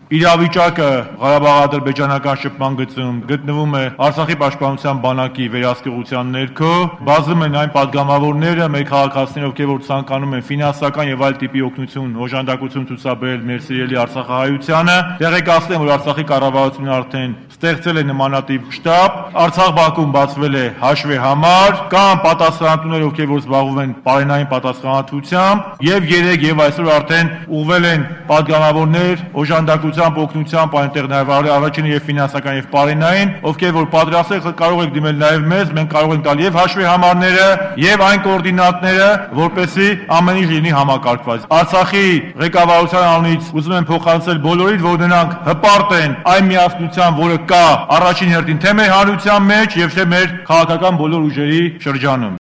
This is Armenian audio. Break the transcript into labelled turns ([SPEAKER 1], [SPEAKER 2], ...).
[SPEAKER 1] իրավիճակը Ղարաբաղ-ադրբեջանական շփման գծում գտնվում է Արցախի պաշտպանության բանակի վերահսկողության ներքո, բազում են այն падգամավորները, մեր քաղաքացիներ, ովքեր որ ցանկանում են ֆինանսական եւ այլ տիպի օգնություն, օժանդակություն ցուցաբերել մեր սիրելի Արցախահայությանը, տեղեկացնեմ, որ Արցախի կառավարությունը արդեն ստեղծել է նմանատիպ շտաբ, Արցախ-Բաքվում բացվել է հաշվի համար, կան պատասխանատուներ, ովքեր որ զբաղվում են պարենային պատասխանատվությամբ, եւ երեք եւ այսօր արդեն ուղղվել են падգամավորներ, օժանդակությամբ, օգնությամբ, այնտեղ նաեւ առաջին եւ ֆինանսական եւ պարենային, ովքեր որ պատրաստ են, կարող եք դիմել նաեւ մեզ, մենք կարող ենք տալ եւ հաշվի համարները եւ այն կոորդինատները, որպեսզի ամեն ինչ լինի համակարգված։ Արցախի ղեկավարության անունից ուզում եմ փոխանցել բոլորին, որ նրանք հպարտ են այն միասնության, որը կա առաջին հերթին թե մեր հանրության մեջ եւ թե մեր քաղաքական բոլոր ուժերի շրջանում։